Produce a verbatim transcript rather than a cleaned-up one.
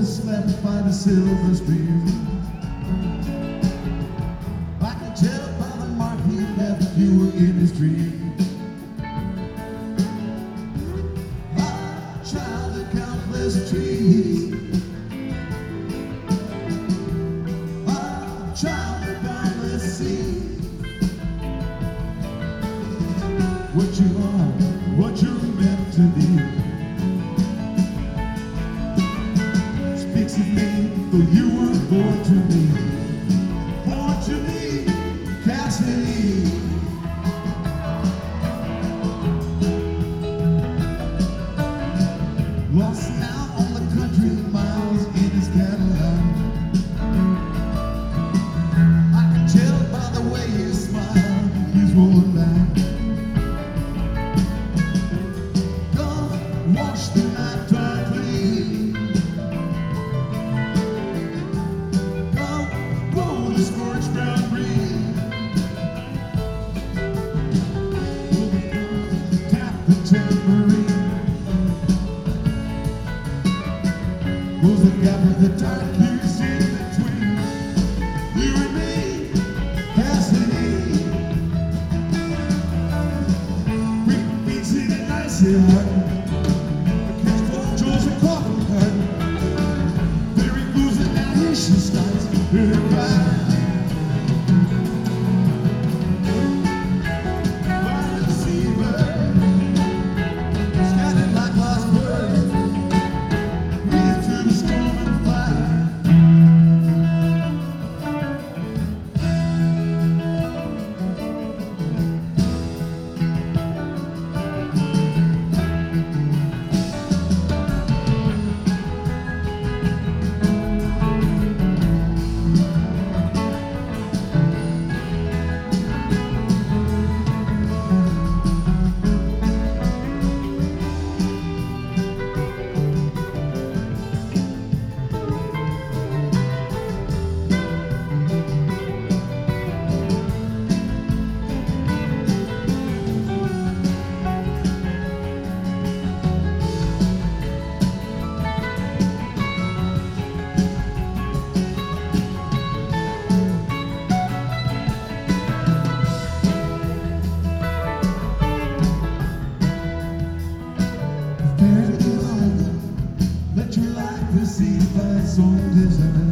slept by the silver stream. I can tell by the mark he left you in his dream. I tried the countless trees. I tried the boundless sea. What you are, what you're meant to be. Speaks of me, though you were born to me. Born to me, Cassidy. Lost now on the country miles in his Cadillac. I can tell by the way you smile, he's rolling back. Come, wash the night dry clean. Come, grow the scorched ground green. Tap the tambourine. Close the gap of the dark years in between you and me, Cassidy. Bring beats in an icy heart. Catch four jewels and coffee cart. Very blues and now here she starts her cry. By the seabird, scattered like lost birds. Through the storm and fire. Let your life receive thy own desire.